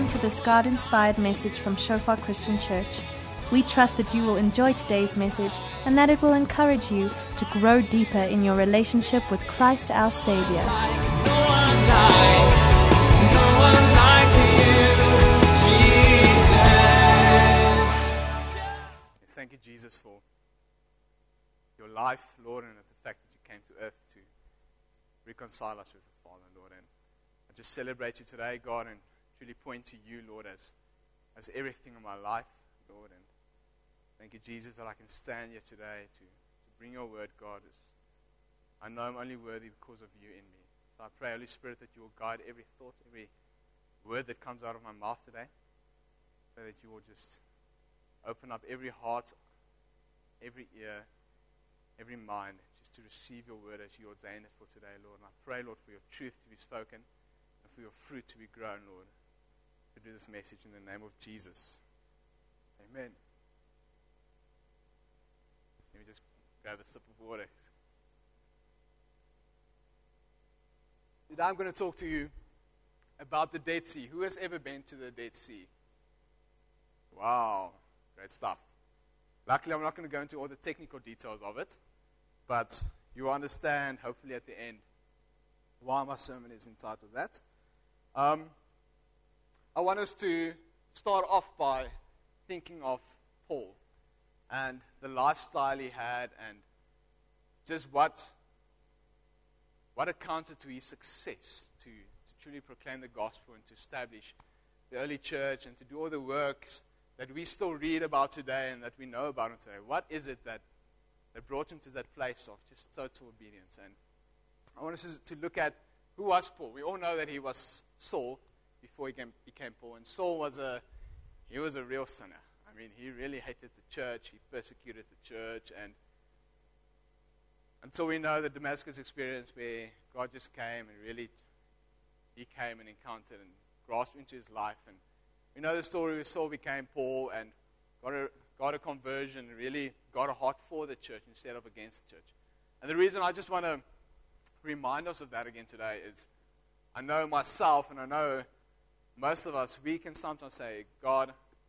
Welcome to this God-inspired message from Shofar Christian Church. We trust that you will enjoy today's message and that it will encourage you to grow deeper in your relationship with Christ our Savior. Thank you, Jesus, for your life, Lord, and the fact that you came to earth to reconcile us with the Father, Lord. And I just celebrate you today, God, and truly point to you, Lord, as everything in my life, Lord. And thank you, Jesus, that I can stand here today to bring your word, God. I know I'm only worthy because of you in me. So I pray, Holy Spirit, that you will guide every thought, every word that comes out of my mouth today. Pray that you will just open up every heart, every ear, every mind, just to receive your word as you ordained it for today, Lord. And I pray, Lord, for your truth to be spoken and for your fruit to be grown, Lord, to do this message in the name of Jesus. Amen. Let me just grab a sip of water. Today I'm going to talk to you about the Dead Sea. Who has ever been to the Dead Sea? Wow. Great stuff. Luckily, I'm not going to go into all the technical details of it, but you will understand, hopefully at the end, why my sermon is entitled that. I want us to start off by thinking of Paul and the lifestyle he had and just what accounted to his success to truly proclaim the gospel and to establish the early church and to do all the works that we still read about today and that we know about him today. What is it that brought him to that place of just total obedience? And I want us to look at who was Paul. We all know that he was Saul before he became Paul. And Saul was a real sinner. I mean, he really hated the church. He persecuted the church. And until we know the Damascus experience where God just came and really, he came and encountered and grasped into his life. And we know the story where Saul became Paul and got a conversion and really got a heart for the church instead of against the church. And the reason I just want to remind us of that again today is I know myself and I know most of us, we can sometimes say, God,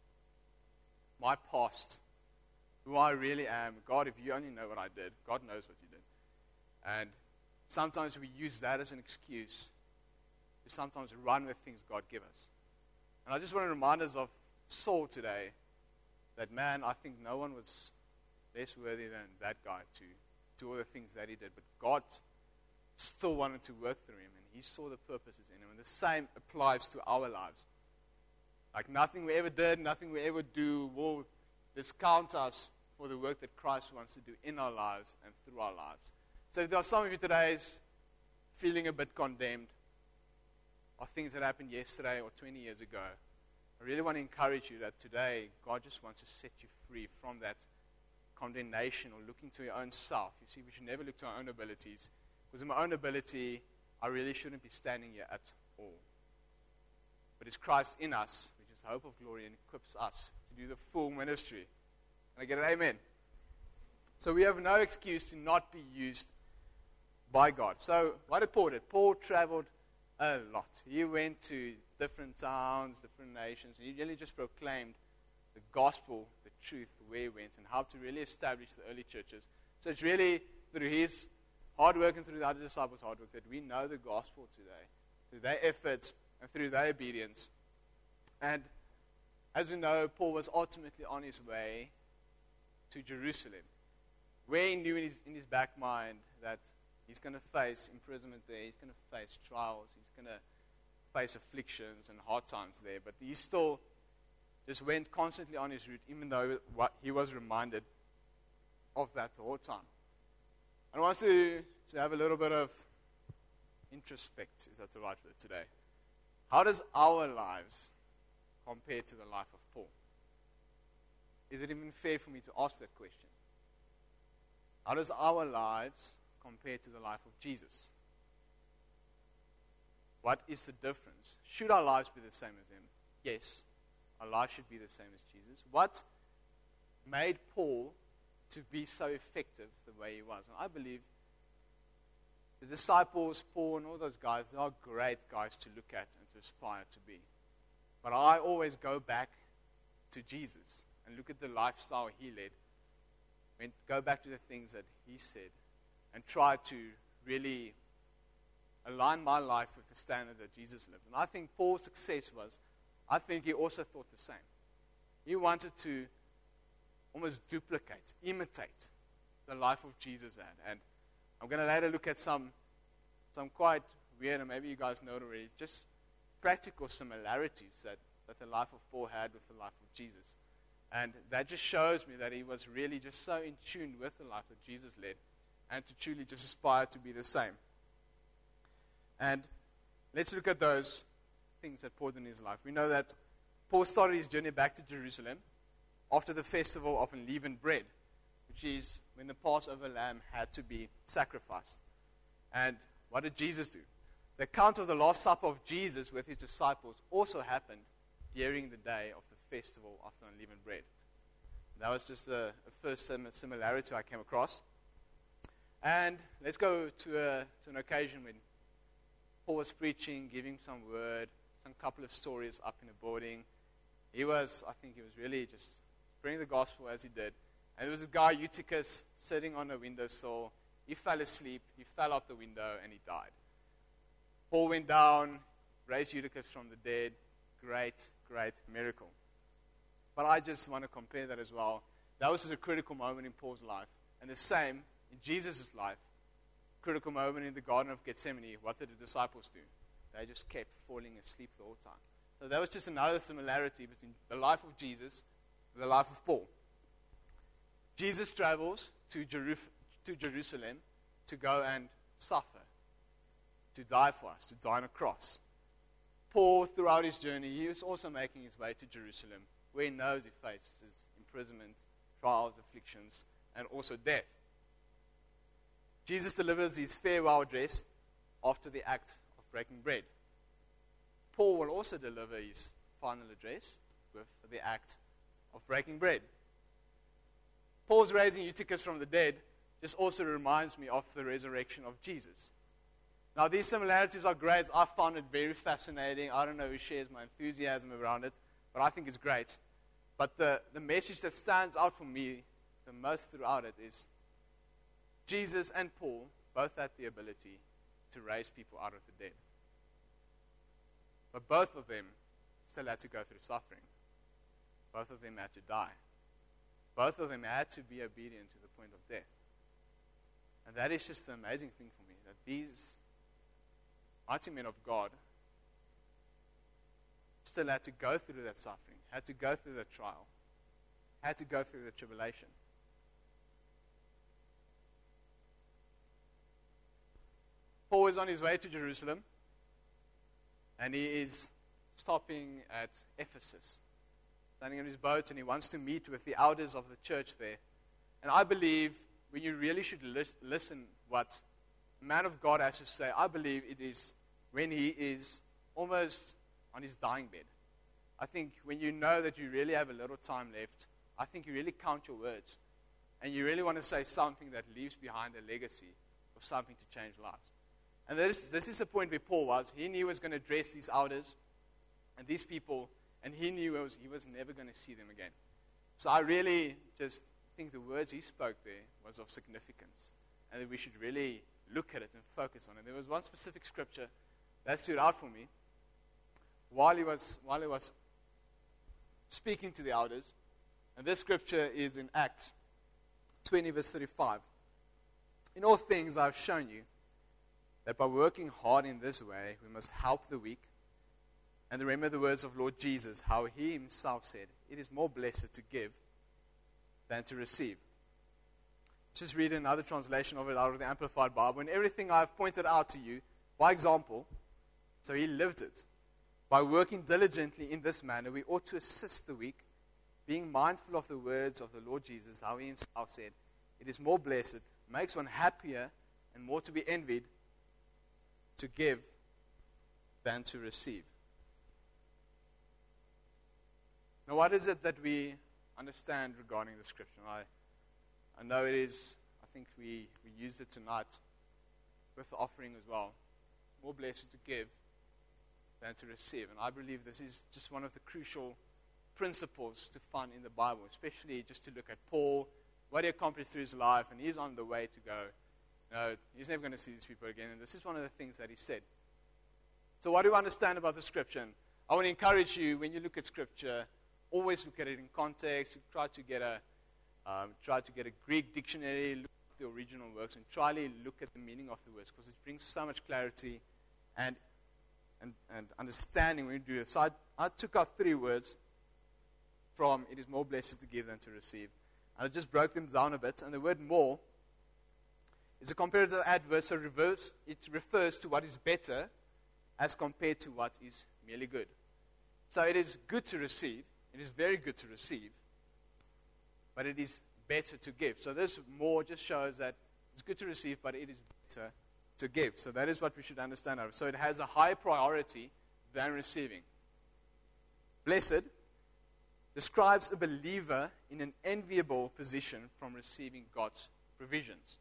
my past, who I really am, God, if you only know what I did, God knows what you did. And sometimes we use that as an excuse to sometimes run with things God give us. And I just want to remind us of Saul today, that man, I think no one was less worthy than that guy to do all the things that he did. But God still wanted to work through him, and he saw the purposes in him. And the same applies to our lives. Like nothing we ever did, nothing we ever do will discount us for the work that Christ wants to do in our lives and through our lives. So if there are some of you today feeling a bit condemned, or things that happened yesterday or 20 years ago, I really want to encourage you that today God just wants to set you free from that condemnation or looking to your own self. You see, we should never look to our own abilities, because in my own ability, I really shouldn't be standing here at all. But it's Christ in us, which is the hope of glory, and equips us to do the full ministry. Can I get an amen? So we have no excuse to not be used by God. So what did Paul do? Paul traveled a lot. He went to different towns, different nations, and he really just proclaimed the gospel, the truth, where he went, and helped to really establish the early churches. So it's really through his hard work and through the other disciples' hard work that we know the gospel today, through their efforts and through their obedience. And as we know, Paul was ultimately on his way to Jerusalem, where he knew in his back mind that he's going to face imprisonment there. He's going to face trials. He's going to face afflictions and hard times there. But he still just went constantly on his route, even though he was reminded of that the whole time. I want us to have a little bit of introspect, is that the right word today? How does our lives compare to the life of Paul? Is it even fair for me to ask that question? How does our lives compared to the life of Jesus? What is the difference? Should our lives be the same as him? Yes, our lives should be the same as Jesus. What made Paul to be so effective the way he was? And I believe the disciples, Paul and all those guys, they are great guys to look at and to aspire to be. But I always go back to Jesus and look at the lifestyle he led, and go back to the things that he said, and try to really align my life with the standard that Jesus lived. And I think Paul's success was, I think he also thought the same. He wanted to almost duplicate, imitate the life of Jesus had. And I'm going to later look at some quite weird, and maybe you guys know it already, just practical similarities that the life of Paul had with the life of Jesus. And that just shows me that he was really just so in tune with the life that Jesus led, and to truly just aspire to be the same. And let's look at those things that Paul did in his life. We know that Paul started his journey back to Jerusalem after the festival of unleavened bread, which is when the Passover lamb had to be sacrificed. And what did Jesus do? The account of the Last Supper of Jesus with his disciples also happened during the day of the festival of the unleavened bread. That was just the first similarity I came across. And let's go to an occasion when Paul was preaching, giving some word, some couple of stories up in a boarding. I think he was really just spreading the gospel as he did. And there was a guy, Eutychus, sitting on a windowsill. He fell asleep, he fell out the window, and he died. Paul went down, raised Eutychus from the dead. Great, great miracle. But I just want to compare that as well. That was a critical moment in Paul's life. And the same in Jesus' life. Critical moment in the Garden of Gethsemane. What did the disciples do? They just kept falling asleep the whole time. So that was just another similarity between the life of Jesus and the life of Paul. Jesus travels to Jerusalem to go and suffer, to die for us, to die on a cross. Paul, throughout his journey, he was also making his way to Jerusalem, where he knows he faces imprisonment, trials, afflictions, and also death. Jesus delivers his farewell address after the act of breaking bread. Paul will also deliver his final address with the act of breaking bread. Paul's raising Eutychus from the dead just also reminds me of the resurrection of Jesus. Now, these similarities are great. I found it very fascinating. I don't know who shares my enthusiasm around it, but I think it's great. But the message that stands out for me the most throughout it is Jesus and Paul both had the ability to raise people out of the dead. But both of them still had to go through suffering. Both of them had to die. Both of them had to be obedient to the point of death. And that is just the amazing thing for me, that these mighty men of God still had to go through that suffering, had to go through the trial, had to go through the tribulation. Paul is on his way to Jerusalem, and he is stopping at Ephesus, standing on his boat, and he wants to meet with the elders of the church there. And I believe when you really should listen what a man of God has to say, I believe it is when he is almost on his dying bed. I think when you know that you really have a little time left, I think you really count your words, and you really want to say something that leaves behind a legacy of something to change lives. And this is the point where Paul was. He knew he was going to address these elders and these people, and he knew he was never going to see them again. So I really just think the words he spoke there was of significance, and that we should really look at it and focus on it. There was one specific scripture that stood out for me while he was speaking to the elders, and this scripture is in Acts 20, verse 35. In all things I have shown you that by working hard in this way, we must help the weak. And remember the words of Lord Jesus, how he himself said, it is more blessed to give than to receive. Let's just read another translation of it out of the Amplified Bible. And everything I have pointed out to you, by example, so he lived it. By working diligently in this manner, we ought to assist the weak, being mindful of the words of the Lord Jesus, how he himself said, it is more blessed, makes one happier and more to be envied, to give than to receive. Now, what is it that we understand regarding the scripture? I know it is, I think we used it tonight with the offering as well. More blessed to give than to receive. And I believe this is just one of the crucial principles to find in the Bible, especially just to look at Paul, what he accomplished through his life, and he's on the way to go. No, he's never going to see these people again, and this is one of the things that he said. So what do you understand about the Scripture? And I want to encourage you, when you look at Scripture, always look at it in context. Try to get a Greek dictionary, look at the original works, and try to look at the meaning of the words, because it brings so much clarity and understanding when you do it. So I took out 3 words from "it is more blessed to give than to receive." And I just broke them down a bit. And the word "more" is a comparative adverb, so it refers to what is better as compared to what is merely good. So it is good to receive. It is very good to receive. But it is better to give. So this "more" just shows that it's good to receive, but it is better to give. So that is what we should understand. So it has a higher priority than receiving. Blessed describes a believer in an enviable position from receiving God's provisions.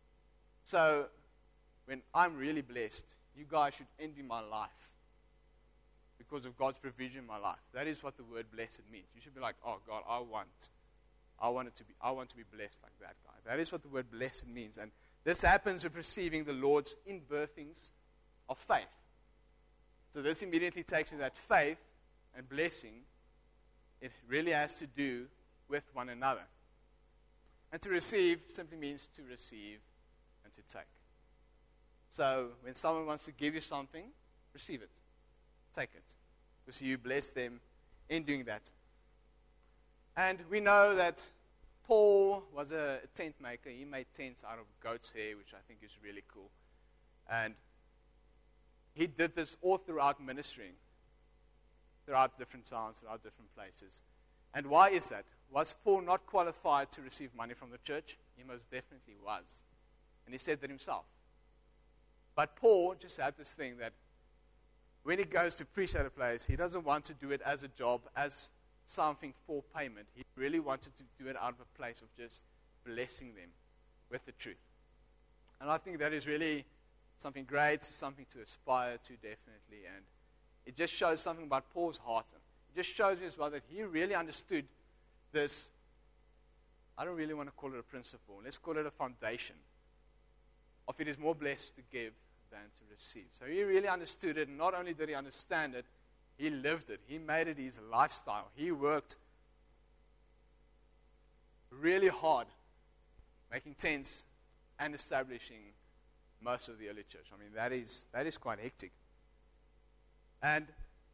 So when I'm really blessed, you guys should envy my life because of God's provision in my life. That is what the word blessed means. You should be like, oh God, I want to be blessed like that guy. That is what the word blessed means. And this happens with receiving the Lord's inbirthings of faith. So this immediately takes you that faith and blessing, it really has to do with one another. And to receive simply means to receive and to take. So when someone wants to give you something, receive it. Take it. Because you bless them in doing that. And we know that Paul was a tent maker. He made tents out of goat's hair, which I think is really cool. And he did this all throughout ministering, throughout different towns, throughout different places. And why is that? Was Paul not qualified to receive money from the church? He most definitely was. And he said that himself. But Paul just had this thing that when he goes to preach at a place, he doesn't want to do it as a job, as something for payment. He really wanted to do it out of a place of just blessing them with the truth. And I think that is really something great, something to aspire to, definitely. And it just shows something about Paul's heart. It just shows me as well that he really understood this. I don't really want to call it a principle. Let's call it a foundation of it is more blessed to give than to receive. So he really understood it. And not only did he understand it, he lived it. He made it his lifestyle. He worked really hard making tents and establishing most of the early church. I mean, that is quite hectic. And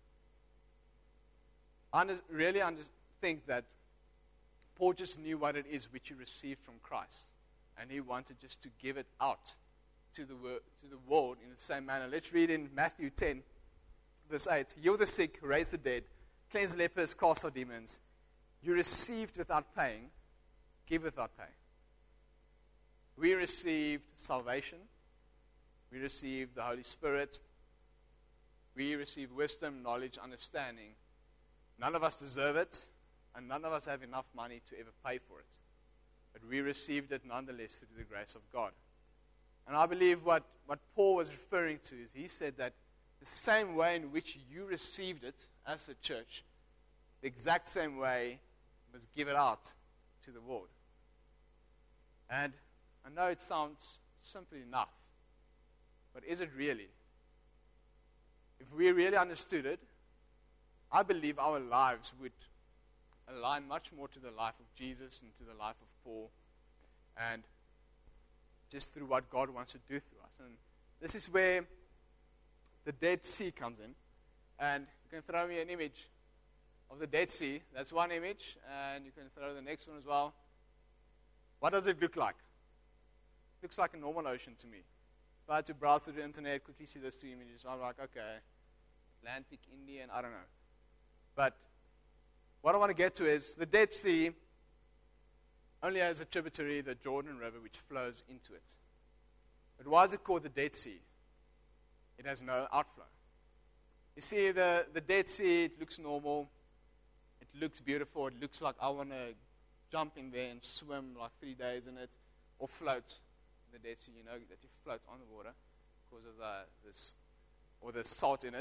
I really think that Paul just knew what it is which he received from Christ. And he wanted just to give it out to the world in the same manner. Let's read in Matthew 10, verse 8. Heal the sick, raise the dead, cleanse lepers, cast out demons. You received without paying, give without pay. We received salvation. We received the Holy Spirit. We received wisdom, knowledge, understanding. None of us deserve it, and none of us have enough money to ever pay for it. But we received it nonetheless through the grace of God. And I believe what Paul was referring to is he said that the same way in which you received it as a church, the exact same way you must give it out to the world. And I know it sounds simple enough, but is it really? If we really understood it, I believe our lives would align much more to the life of Jesus and to the life of Paul, and just through what God wants to do through us. And this is where the Dead Sea comes in. And you can throw me an image of the Dead Sea. That's one image, and you can throw the next one as well. What does it look like? It looks like a normal ocean to me. If I had to browse through the internet, quickly see those 2 images, I'm like, okay, Atlantic, Indian, I don't know. But what I want to get to is the Dead Sea only has a tributary, the Jordan River, which flows into it. But why is it called the Dead Sea? It has no outflow. You see, the Dead Sea, it looks normal. It looks beautiful. It looks like I want to jump in there and swim like 3 days in it, or float in the Dead Sea. You know that you float on the water because of the salt in it.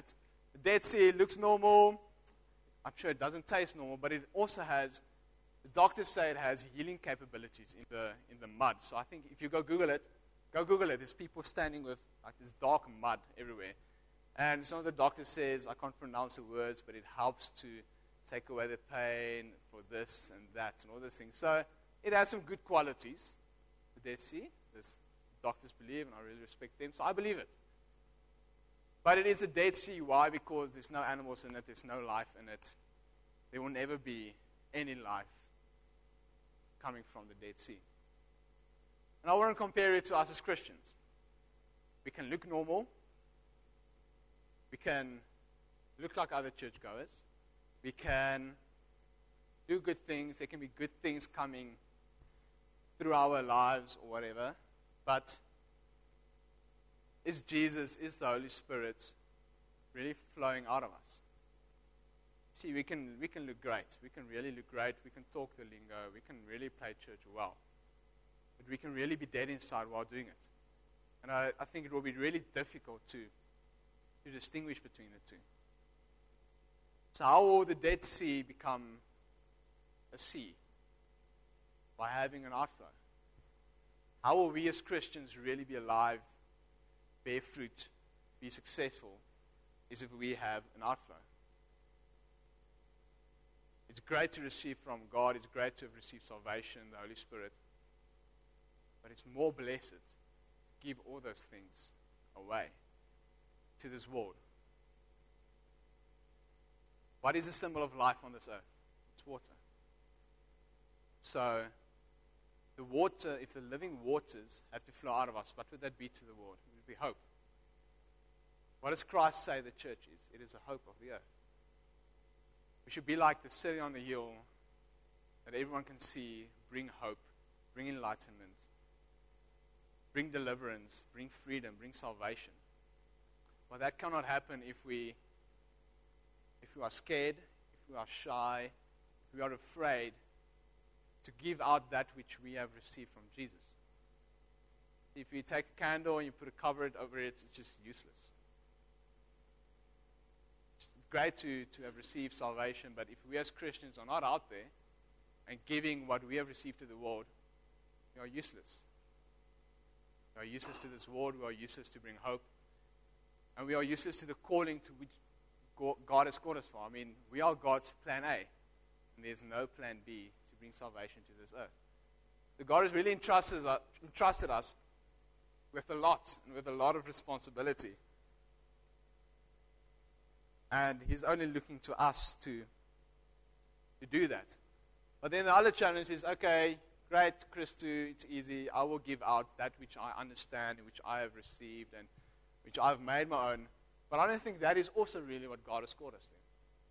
The Dead Sea looks normal. I'm sure it doesn't taste normal, but it also has, the doctors say it has healing capabilities in the mud. So I think if you go Google it. There's people standing with like this dark mud everywhere. And some of the doctor says, I can't pronounce the words, but it helps to take away the pain for this and that and all those things. So it has some good qualities, the Dead Sea. This doctors believe, and I really respect them, so I believe it. But it is a Dead Sea. Why? Because there's no animals in it, there's no life in it. There will never be any life coming from the Dead Sea. And I want to compare it to us as Christians. We can look normal. We can look like other churchgoers. We can do good things. There can be good things coming through our lives or whatever. But is Jesus, is the Holy Spirit really flowing out of us? See, we can look great. We can really look great. We can talk the lingo. We can really play church well. But we can really be dead inside while doing it. And I think it will be really difficult to distinguish between the two. So how will the Dead Sea become a sea? By having an outflow. How will we as Christians really be alive, bear fruit, be successful, is if we have an outflow. It's great to receive from God. It's great to have received salvation, the Holy Spirit. But it's more blessed to give all those things away to this world. What is the symbol of life on this earth? It's water. So, the water, if the living waters have to flow out of us, what would that be to the world? It would be hope. What does Christ say the church is? It is the hope of the earth. We should be like the city on the hill that everyone can see, bring hope, bring enlightenment, bring deliverance, bring freedom, bring salvation. Well, that cannot happen if we are scared, if we are shy, if we are afraid to give out that which we have received from Jesus. If you take a candle and you put a cover over it, it's just useless. It's great to have received salvation, but if we as Christians are not out there and giving what we have received to the world, we are useless. We are useless to this world. We are useless to bring hope. And we are useless to the calling to which God has called us for. I mean, we are God's plan A, and there's no plan B to bring salvation to this earth. So God has really entrusted us with a lot, and with a lot of responsibility. And He's only looking to us to do that. But then the other challenge is, okay, great, Christu, it's easy. I will give out that which I understand, and which I have received, and which I've made my own. But I don't think that is also really what God has called us to.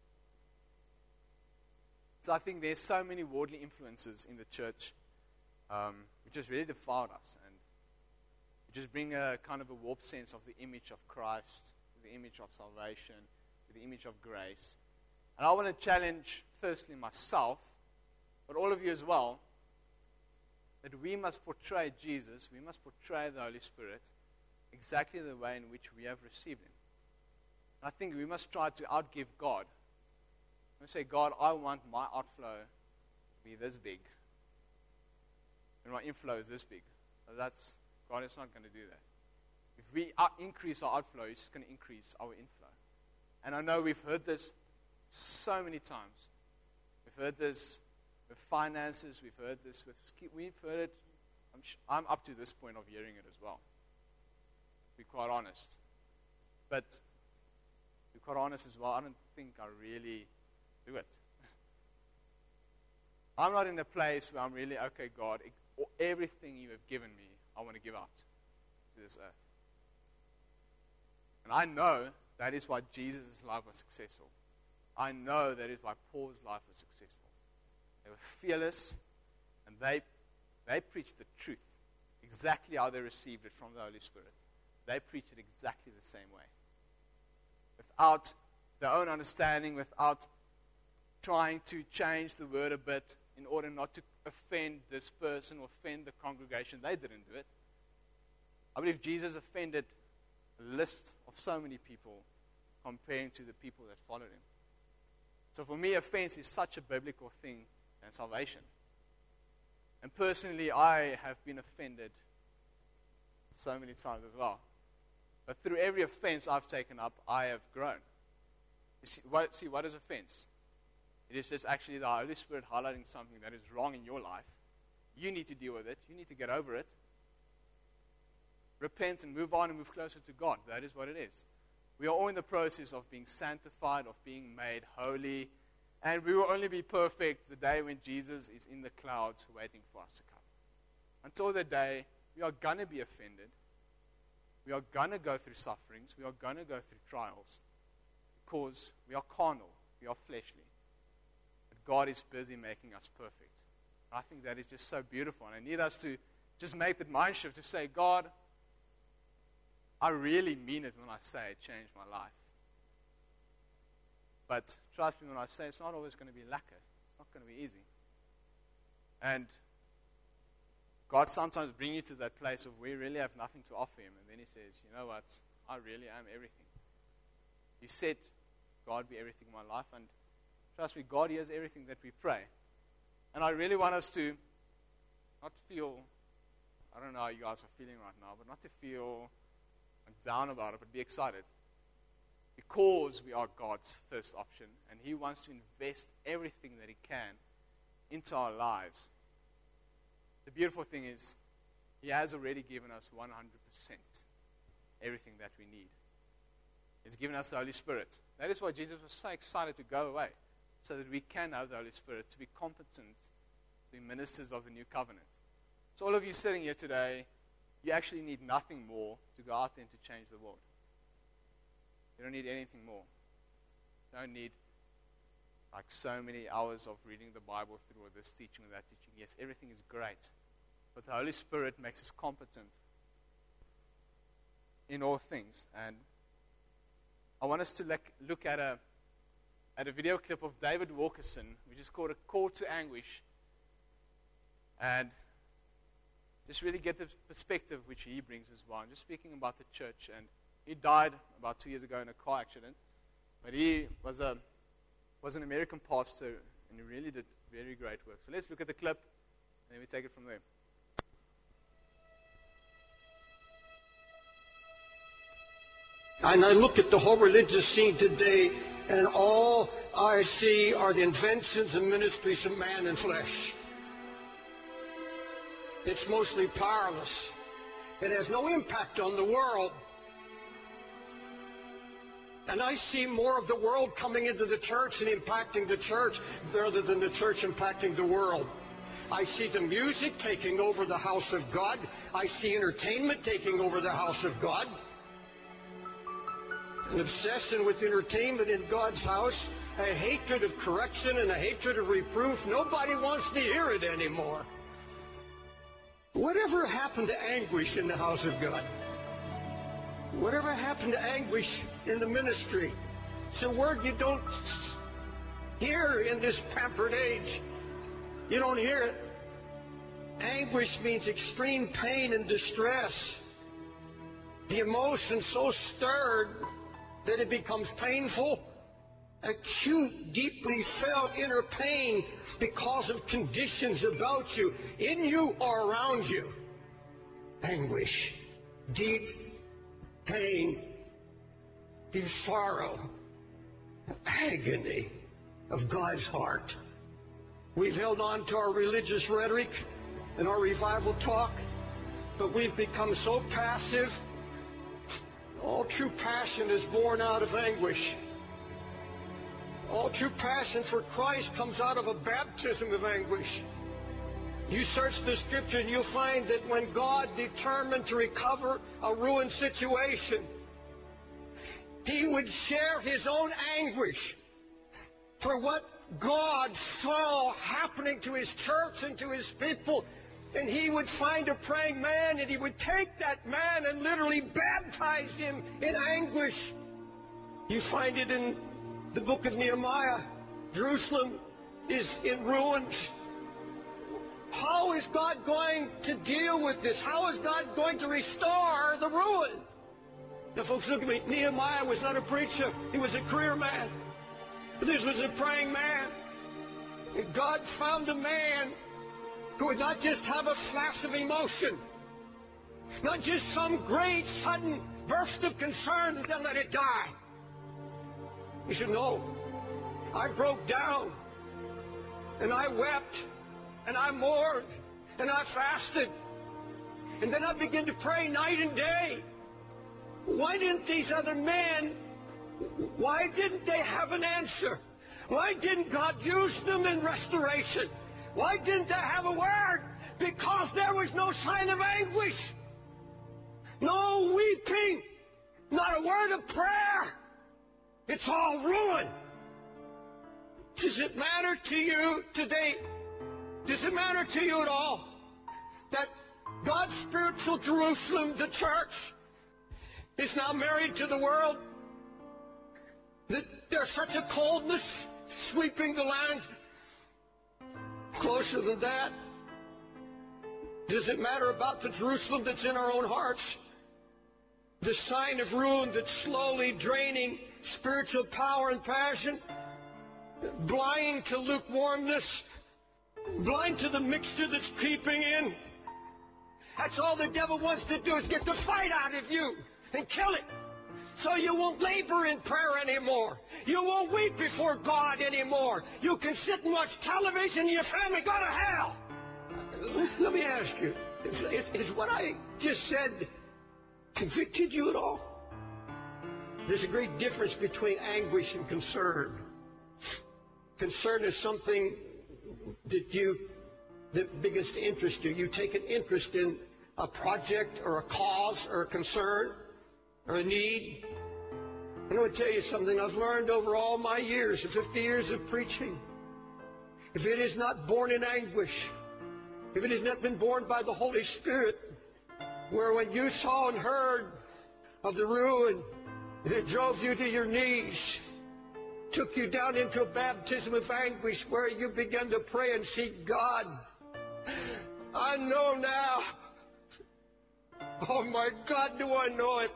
So I think there's so many worldly influences in the church which has really defiled us, and which just bring a kind of a warped sense of the image of Christ, the image of salvation, the image of grace. And I want to challenge firstly myself, but all of you as well, that we must portray Jesus, we must portray the Holy Spirit exactly the way in which we have received Him. And I think we must try to outgive God. We say, God, I want my outflow to be this big, and my inflow is this big. So God is not going to do that. If we increase our outflow, He's just going to increase our inflow. And I know we've heard this so many times. We've heard this with finances. We've heard this with we've heard it. I'm up to this point of hearing it as well, to be quite honest. But to be quite honest as well, I don't think I really do it. I'm not in a place where I'm really, okay, God, everything You have given me, I want to give out to this earth. And I know that is why Jesus' life was successful. I know that is why Paul's life was successful. They were fearless, and they preached the truth exactly how they received it from the Holy Spirit. They preached it exactly the same way. Without their own understanding, without trying to change the word a bit in order not to offend this person or offend the congregation. They didn't do it. I believe Jesus offended a list of so many people comparing to the people that followed him. So for me, offense is such a biblical thing than salvation. And personally, I have been offended so many times as well. But through every offense I've taken up, I have grown. You see, what is offense? It is just actually the Holy Spirit highlighting something that is wrong in your life. You need to deal with it. You need to get over it. Repent and move on and move closer to God. That is what it is. We are all in the process of being sanctified, of being made holy. And we will only be perfect the day when Jesus is in the clouds waiting for us to come. Until the day, we are going to be offended. We are going to go through sufferings. We are going to go through trials. Because we are carnal. We are fleshly. But God is busy making us perfect. I think that is just so beautiful. And I need us to just make that mind shift to say, God, I really mean it when I say it changed my life. But trust me when I say it's not always going to be lacquer. It's not going to be easy. And God sometimes brings you to that place of where you really have nothing to offer him. And then he says, you know what? I really am everything. You said, God be everything in my life. And trust me, God hears everything that we pray. And I really want us to not feel, I don't know how you guys are feeling right now, but not to feel down about it, but be excited. Because we are God's first option, and he wants to invest everything that he can into our lives. The beautiful thing is, he has already given us 100% everything that we need. He's given us the Holy Spirit. That is why Jesus was so excited to go away, so that we can have the Holy Spirit, to be competent, to be ministers of the new covenant. So all of you sitting here today, you actually need nothing more to go out there and to change the world. You don't need anything more. You don't need like so many hours of reading the Bible through, or this teaching or that teaching. Yes, everything is great. But the Holy Spirit makes us competent in all things. And I want us to look at a video clip of David Wilkerson, which is called A Call to Anguish. And just really get the perspective which he brings as well. I'm just speaking about the church. And he died about 2 years ago in a car accident. But he was an American pastor, and he really did very great work. So let's look at the clip, and then we take it from there. And I look at the whole religious scene today, and all I see are the inventions and ministries of man and flesh. It's mostly powerless. It has no impact on the world. And I see more of the world coming into the church and impacting the church rather than the church impacting the world. I see the music taking over the house of God. I see entertainment taking over the house of God. An obsession with entertainment in God's house, a hatred of correction and a hatred of reproof. Nobody wants to hear it anymore. Whatever happened to anguish in the house of God? Whatever happened to anguish in the ministry? It's a word you don't hear in this pampered age. You don't hear it. Anguish means extreme pain and distress. The emotion so stirred that it becomes painful. Acute, deeply felt inner pain because of conditions about you, in you or around you. Anguish, deep pain, deep sorrow, agony of God's heart. We've held on to our religious rhetoric and our revival talk, but we've become so passive. All true passion is born out of anguish. All true passion for Christ comes out of a baptism of anguish. You search the Scripture and you'll find that when God determined to recover a ruined situation, He would share His own anguish for what God saw happening to His church and to His people. And He would find a praying man, and He would take that man and literally baptize him in anguish. You find it in the book of Nehemiah. Jerusalem is in ruins. How is God going to deal with this? How is God going to restore the ruin? Now, folks, look at me. Nehemiah was not a preacher. He was a career man. But this was a praying man. And God found a man who would not just have a flash of emotion, not just some great sudden burst of concern and then let it die. He said, no, I broke down, and I wept, and I mourned, and I fasted. And then I began to pray night and day. Why didn't these other men, why didn't they have an answer? Why didn't God use them in restoration? Why didn't they have a word? Because there was no sign of anguish. No weeping. Not a word of prayer. It's all ruin. Does it matter to you today? Does it matter to you at all that God's spiritual Jerusalem, the church, is now married to the world? That there's such a coldness sweeping the land? Closer than that, does it matter about the Jerusalem that's in our own hearts? The sign of ruin that's slowly draining spiritual power and passion, blind to lukewarmness, blind to the mixture that's creeping in. That's all the devil wants to do, is get the fight out of you and kill it. So you won't labor in prayer anymore. You won't weep before God anymore. You can sit and watch television and your family go to hell. Let me ask you, is what I just said convicted you at all? There's a great difference between anguish and concern. Concern is something that biggest interest you. You take an interest in a project or a cause or a concern or a need. I'm going to tell you something I've learned over all my years, 50 years of preaching. If it is not born in anguish, if it has not been born by the Holy Spirit, where when you saw and heard of the ruin that drove you to your knees, took you down into a baptism of anguish where you began to pray and seek God, I know now. Oh my God, do I know it.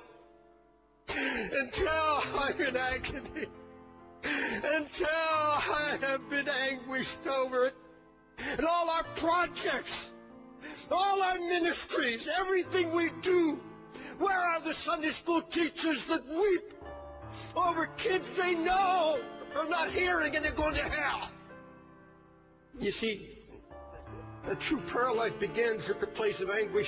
Until I'm in agony, until I have been anguished over it, and all our projects, all our ministries, everything we do, where are the Sunday school teachers that weep over kids they know are not hearing and they're going to hell? You see, a true prayer life begins at the place of anguish.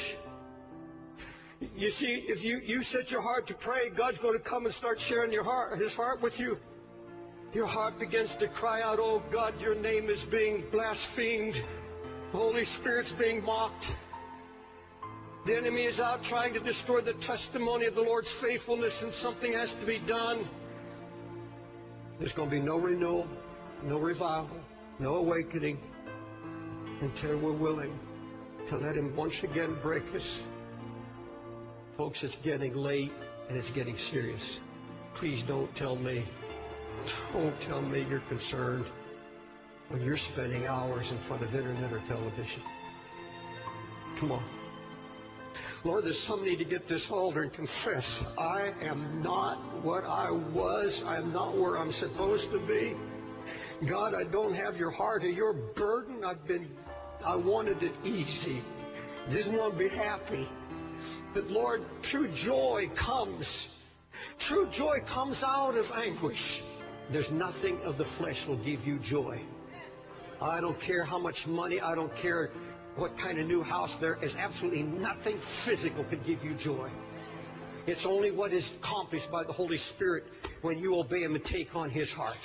You see, if you set your heart to pray, God's going to come and start sharing His heart with you. Your heart begins to cry out, oh God, your name is being blasphemed. The Holy Spirit's being mocked. The enemy is out trying to destroy the testimony of the Lord's faithfulness, and something has to be done. There's going to be no renewal, no revival, no awakening until we're willing to let Him once again break us. Folks, it's getting late and it's getting serious. Please don't tell me you're concerned when you're spending hours in front of internet or television. Come on. Lord, there's somebody to get this altar and confess, I am not what I was. I am not where I'm supposed to be. God, I don't have your heart or your burden. I wanted it easy. Didn't want to be happy. But Lord, true joy comes. True joy comes out of anguish. There's nothing of the flesh will give you joy. I don't care how much money, I don't care what kind of new house, there is absolutely nothing physical can give you joy. It's only what is accomplished by the Holy Spirit when you obey Him and take on His heart.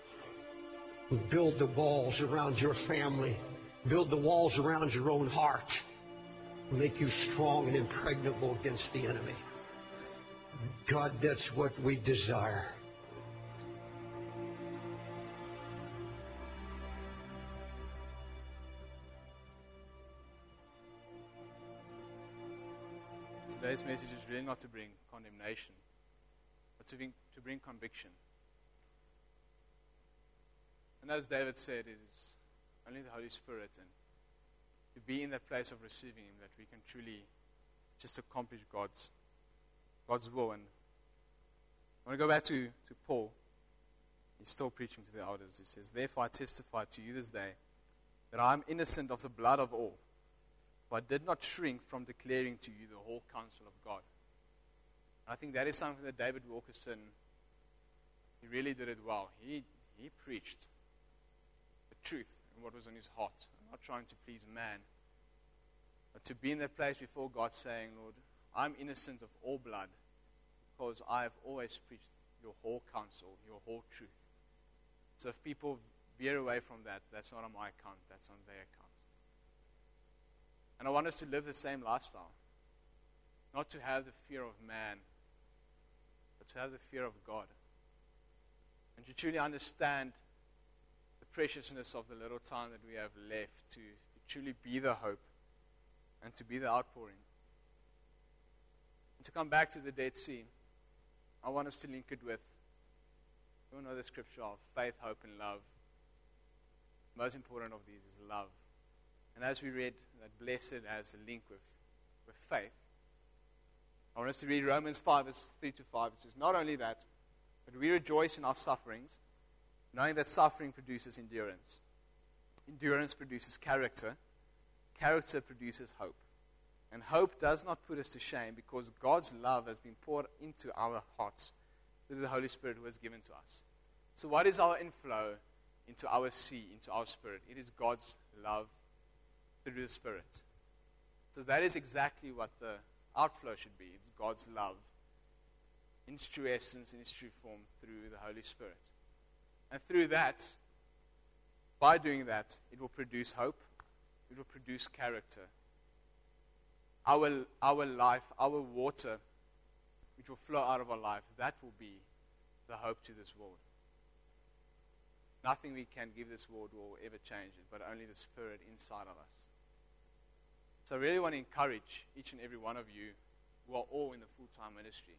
Build the walls around your family. Build the walls around your own heart. Make you strong and impregnable against the enemy. God, that's what we desire. Today's message is really not to bring condemnation, but to bring conviction. And as David said, it is only the Holy Spirit and to be in that place of receiving Him that we can truly just accomplish God's will. And I want to go back to Paul. He's still preaching to the elders. He says, "Therefore I testify to you this day that I am innocent of the blood of all. For I did not shrink from declaring to you the whole counsel of God." I think that is something that David Wilkerson, he really did it well. He preached the truth and what was on his heart. I'm not trying to please man, but to be in that place before God saying, "Lord, I'm innocent of all blood because I have always preached your whole counsel, your whole truth." So if people veer away from that, that's not on my account, that's on their account. And I want us to live the same lifestyle. Not to have the fear of man, but to have the fear of God. And to truly understand the preciousness of the little time that we have left to truly be the hope and to be the outpouring. And to come back to the Dead Sea, I want us to link it with, you all know the scripture of faith, hope, and love. The most important of these is love. And as we read that blessed has a link with faith, I want us to read Romans 5, verse 3-5. It says, "Not only that, but we rejoice in our sufferings, knowing that suffering produces endurance. Endurance produces character. Character produces hope. And hope does not put us to shame, because God's love has been poured into our hearts through the Holy Spirit who was given to us." So what is our inflow into our sea, into our spirit? It is God's love through the Spirit. So that is exactly what the outflow should be. It's God's love in its true essence, in its true form, through the Holy Spirit. And through that, by doing that, it will produce hope. It will produce character. Our life, our water, which will flow out of our life, that will be the hope to this world. Nothing we can give this world will ever change it, but only the Spirit inside of us. So I really want to encourage each and every one of you who are all in the full-time ministry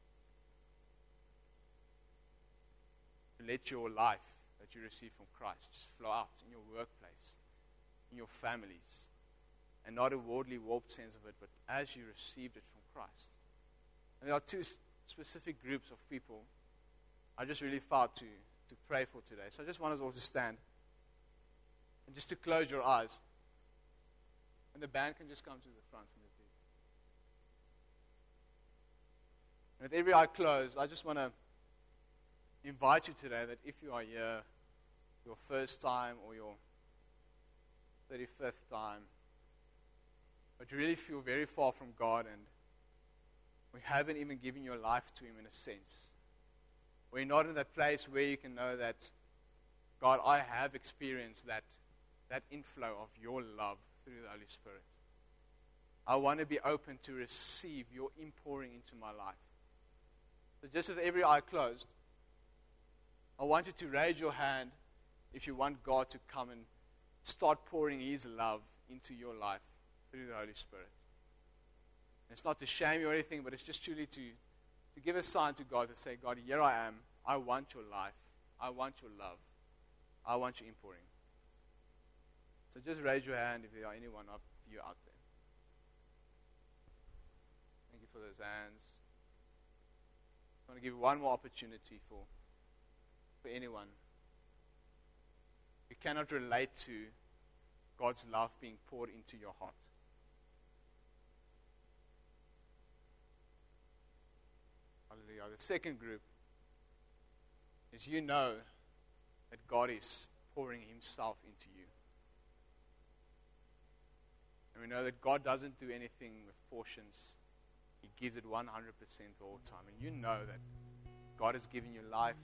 to let your life that you receive from Christ just flow out in your workplace, in your families, and not a worldly, warped sense of it, but as you received it from Christ. And there are two specific groups of people I just really felt to pray for today. So I just want us all to stand and just to close your eyes. And the band can just come to the front for me, please. And with every eye closed, I just want to invite you today that if you are here your first time or your 35th time, but you really feel very far from God and we haven't even given your life to Him in a sense, or you're not in that place where you can know that, God, I have experienced that inflow of your love through the Holy Spirit. I want to be open to receive your inpouring into my life. So just with every eye closed, I want you to raise your hand if you want God to come and start pouring His love into your life through the Holy Spirit. And it's not to shame you or anything, but it's just truly to give a sign to God to say, God, here I am. I want your life. I want your love. I want your inpouring. So just raise your hand if there are anyone of you out there. Thank you for those hands. I want to give one more opportunity for anyone who cannot relate to God's love being poured into your heart. Hallelujah. The second group is you know that God is pouring Himself into you. And we know that God doesn't do anything with portions. He gives it 100% all the time. And you know that God has given you life.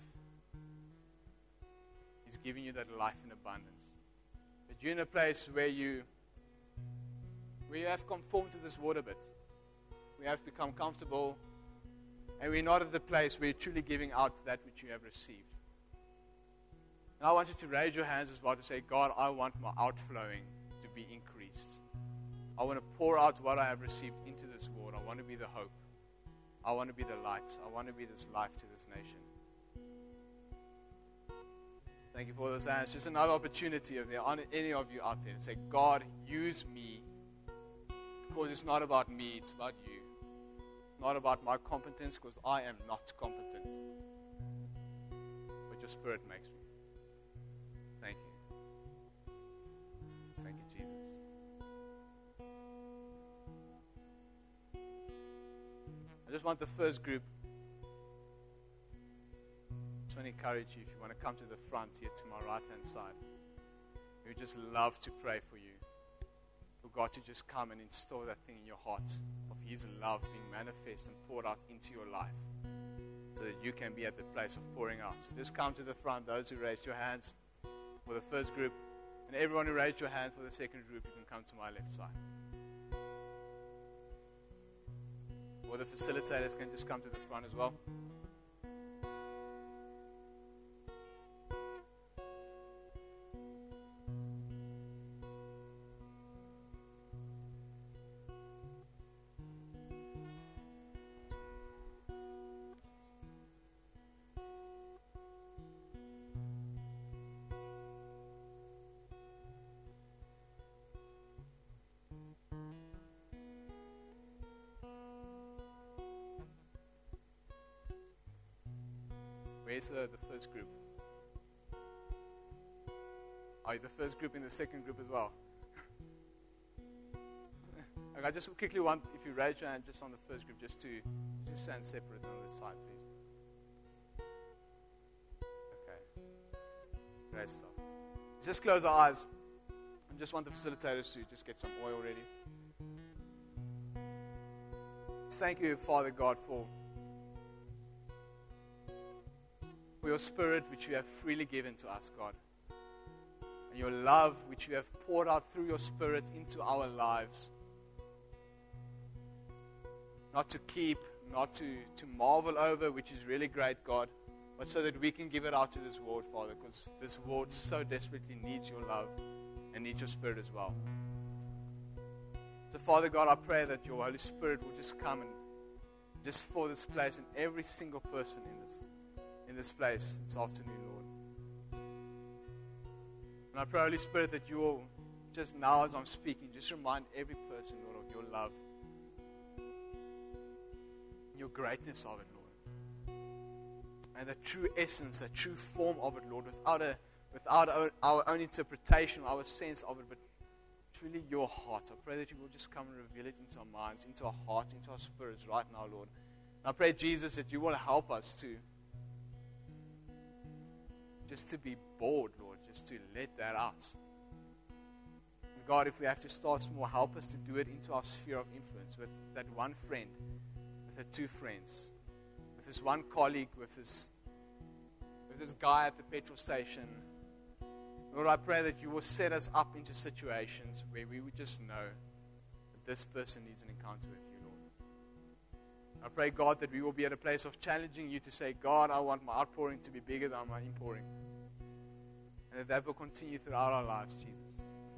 He's giving you that life in abundance. But you're in a place where you have conformed to this world a bit. We have become comfortable. And we're not at the place where you're truly giving out that which you have received. And I want you to raise your hands as well to say, God, I want my outflowing to be increased. I want to pour out what I have received into this world. I want to be the hope. I want to be the light. I want to be this life to this nation. Thank you for those hands. Just another opportunity if there are any of you out there to say, God, use me. Because it's not about me, it's about you. It's not about my competence because I am not competent. your Spirit makes me. Thank you. Thank you, Jesus. I just want the first group. I just want to encourage you, if you want to come to the front here to my right-hand side, we would just love to pray for you. For God to just come and install that thing in your heart of His love being manifest and poured out into your life, so that you can be at the place of pouring out. So just come to the front, those who raised your hands for the first group, and everyone who raised your hand for the second group, you can come to my left side. Or the facilitators can just come to the front as well. Where's the first group? Are you the first group in the second group as well? Okay, I just quickly want, if you raise your hand just on the first group, just to stand separate on this side, please. Okay. Great stuff. Just close our eyes. I just want the facilitators to just get some oil ready. Thank you, Father God, for your Spirit, which you have freely given to us, God. And your love, which you have poured out through your Spirit into our lives. Not to keep, not to marvel over, which is really great, God, but so that we can give it out to this world, Father, because this world so desperately needs your love and needs your Spirit as well. So, Father God, I pray that your Holy Spirit will just come and just for this place and every single person in this place this afternoon, Lord. And I pray, Holy Spirit, that you will just now as I'm speaking, just remind every person, Lord, of your love, your greatness of it, Lord. And the true essence, the true form of it, Lord, without our own interpretation, our sense of it, but truly your heart. I pray that you will just come and reveal it into our minds, into our hearts, into our spirits right now, Lord. And I pray, Jesus, that you will help us to be bold, Lord, just to let that out. And God, if we have to start small, help us to do it into our sphere of influence with that one friend, with the two friends, with this one colleague, with this guy at the petrol station. Lord, I pray that you will set us up into situations where we would just know that this person needs an encounter with you, Lord. I pray, God, that we will be at a place of challenging you to say, God, I want my outpouring to be bigger than my inpouring. And that will continue throughout our lives, Jesus.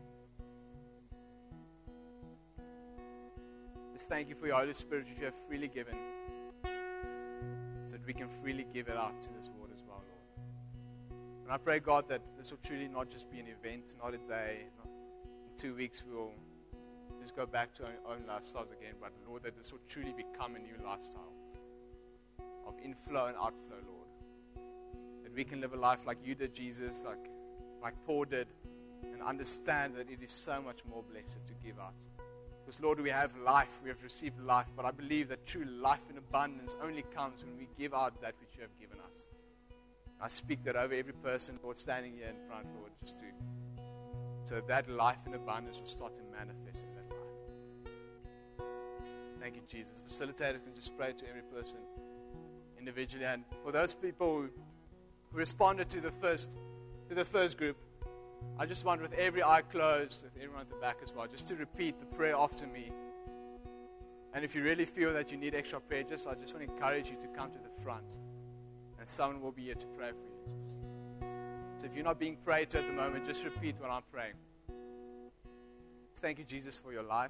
Just thank you for your Holy Spirit, which you have freely given, so that we can freely give it out to this world as well, Lord. And I pray, God, that this will truly not just be an event, not a day. In 2 weeks, we'll just go back to our own lifestyles again. But, Lord, that this will truly become a new lifestyle of inflow and outflow, Lord. That we can live a life like you did, Jesus, like Paul did, and understand that it is so much more blessed to give out. Because, Lord, we have life, we have received life, but I believe that true life in abundance only comes when we give out that which you have given us. I speak that over every person, Lord, standing here in front, Lord, so that life in abundance will start to manifest in that life. Thank you, Jesus. Facilitators can just pray to every person individually. And for those people who responded to the first group, I just want, with every eye closed, with everyone at the back as well, just to repeat the prayer after me. And if you really feel that you need extra prayer, I just want to encourage you to come to the front. And someone will be here to pray for you. So if you're not being prayed to at the moment, just repeat what I'm praying. Thank you, Jesus, for your life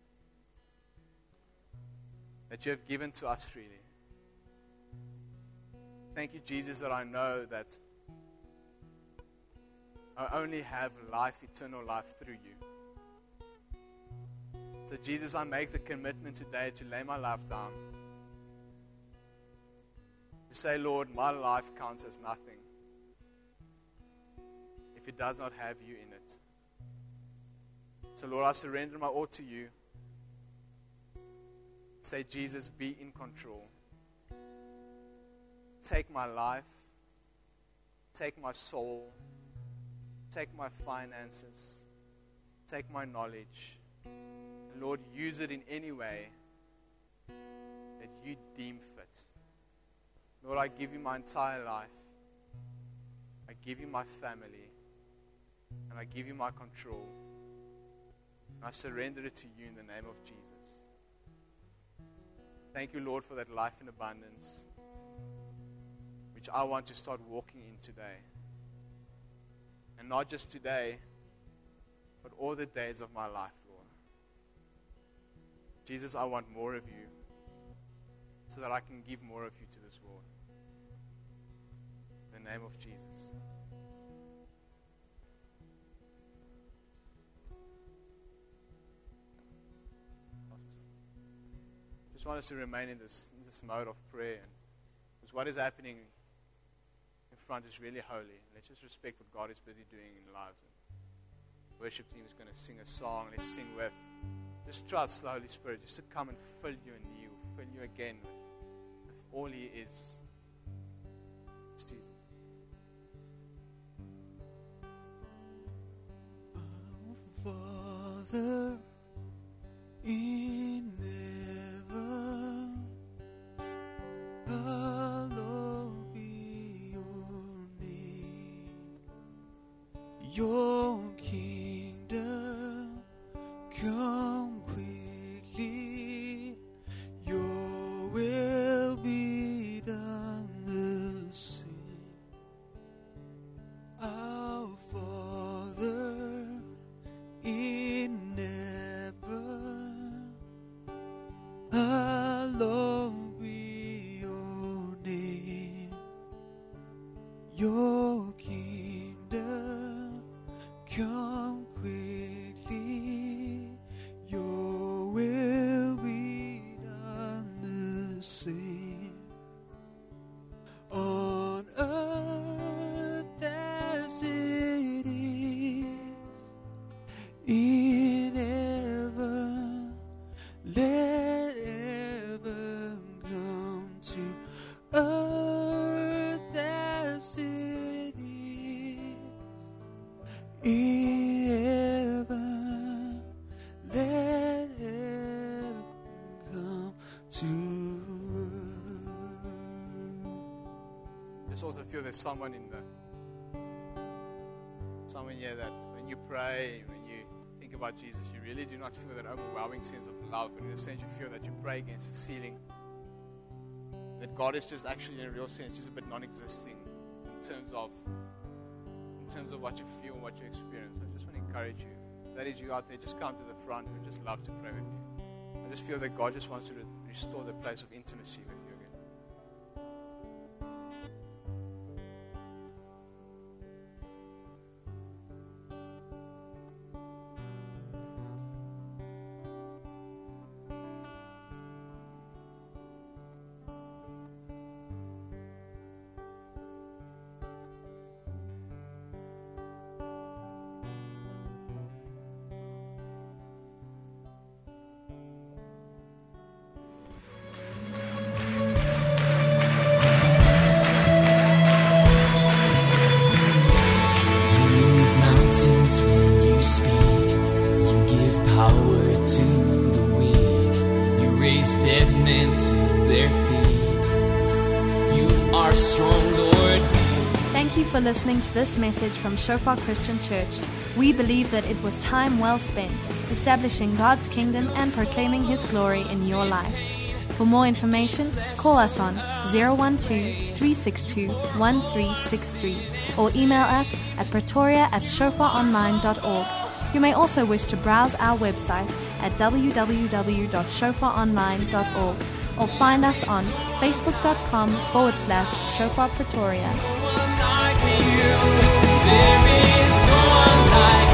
that you have given to us freely. Thank you, Jesus, that I know that I only have life, eternal life through you. So, Jesus, I make the commitment today to lay my life down. To say, Lord, my life counts as nothing if it does not have you in it. So Lord, I surrender my all to you. Say, Jesus, be in control. Take my life. Take my soul. Take my finances. Take my knowledge. And Lord, use it in any way that you deem fit. Lord, I give you my entire life. I give you my family. And I give you my control. And I surrender it to you in the name of Jesus. Thank you, Lord, for that life in abundance, which I want to start walking in today. And not just today, but all the days of my life, Lord. Jesus, I want more of you so that I can give more of you to this world. In the name of Jesus. Just want us to remain in this mode of prayer. Because what is happening in front is really holy. Let's just respect what God is busy doing in lives. And worship team is going to sing a song. Let's sing with. Just trust the Holy Spirit just to come and fill you anew, fill you again with all He is. It's Jesus. Our Father in heaven, hallowed be your name. Your kingdom come quickly. Your will be done the same. Our Father in heaven, hallowed be your name. Your kingdom come quickly. Your will be done the same on earth as it is in heaven. Let heaven come to earth as it is in heaven. Let heaven come to earth. Just also feel there's someone here that when you pray, when you think about Jesus, you really do not feel that overwhelming sense of love, but in a sense you feel that you pray against the ceiling. That God is just actually, in a real sense, just a bit non-existing in terms of what you feel and what you experience. I just want to encourage you. If that is you out there, just come to the front. We'd just love to pray with you. I just feel that God just wants to restore the place of intimacy with you again. For listening to this message from Shofar Christian Church. We believe that it was time well spent establishing God's kingdom and proclaiming His glory in your life. For more information, call us on 012-362-1363 or email us at pretoria@shofaronline.org. You may also wish to browse our website at www.shofaronline.org or find us on facebook.com/Shofar Pretoria. There is no one like